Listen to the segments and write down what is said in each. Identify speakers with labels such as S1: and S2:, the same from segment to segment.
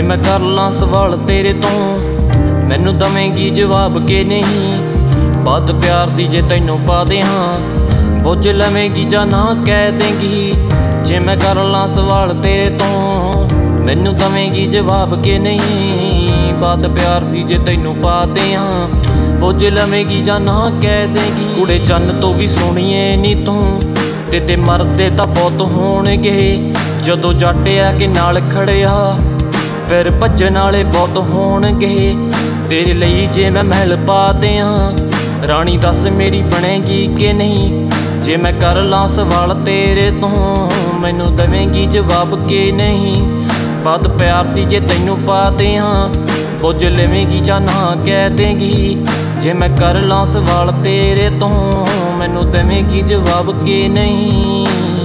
S1: मैं कर ਲਾਂ सवाल तेरे तो मैनू दवेंगी जवाब के नहीं। बात प्यार दी जे तैनू पा दे हाँ बुझ लवेंगी जां ना कह देंगी। जे मैं कर ਲਾਂ सवाल तेरे तो मैनू दवेंगी जवाब के नहीं। बात प्यार दी जे तैनू पा दे हाँ बुझ लवेंगी जां ना कह देंगी। कुड़े चन्न तो भी सोहणीए नी तूं ते मरदे तां बहुत होणगे। जदों जट आ के नाल खड़िया फिर भज्जण वाले बहुत होणगे। तेरे ਲਈ जे मैं महल पा दियां रानी दस मेरी बनेगी कि नहीं। जे मैं कर ਲਾਂ सवाल तेरे तो मैनू दवेंगी जवाब के नहीं। बात प्यार दी जे तैनू पा दियां बुझ लवेंगी जां ना कह देंगी। जे मैं कर ਲਾਂ सवाल तेरे तो मैनू दवेंगी जवाब के नहीं।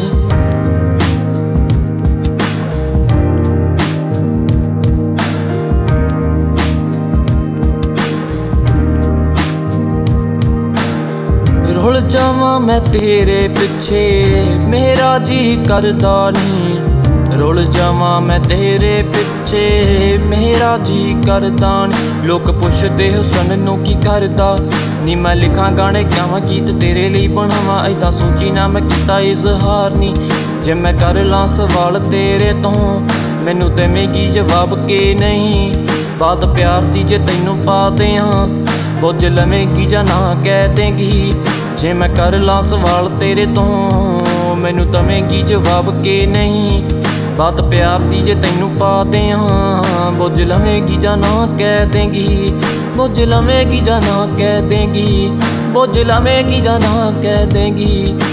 S1: रुल जावां मैं तेरे पिछे मेरा जी करदा नहीं। रुल जावां मैं तेरे पिछे मेरा जी करदा नहीं। लोग पुछदे हुसन नूं की करदा नी। मैं लिखां गाने गावां गीत तेरे लिए बनावां ऐदां सोची ना मैं कीता इजहार नी। जे मैं कर ਲਾਂ सवाल तेरे तो मैनू देवेंगी जवाब के नहीं। बात प्यार दी जे तैनू पा दियां बुझ लवेंगी जां ना कह देंगी। जे मैं कर ਲਾਂ सवाल तेरे तो मैनू दवेंगी जवाब के नहीं। बात प्यार दी जे तैनू पा दियां बुझ लवेंगी जां ना कह देंगी। बुझ लवेंगी जां ना कह देंगी। बुझ लवेंगी जां ना कह देंगी।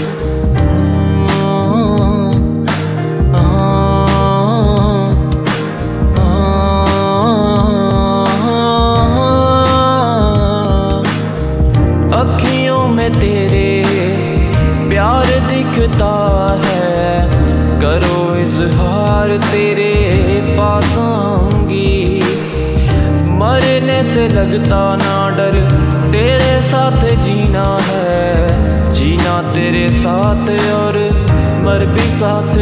S1: अखियों में तेरे प्यार दिखता है करो इजहार तेरे पास आऊंगी। मरने से लगता ना डर तेरे साथ जीना है। जीना तेरे साथ और मर भी साथ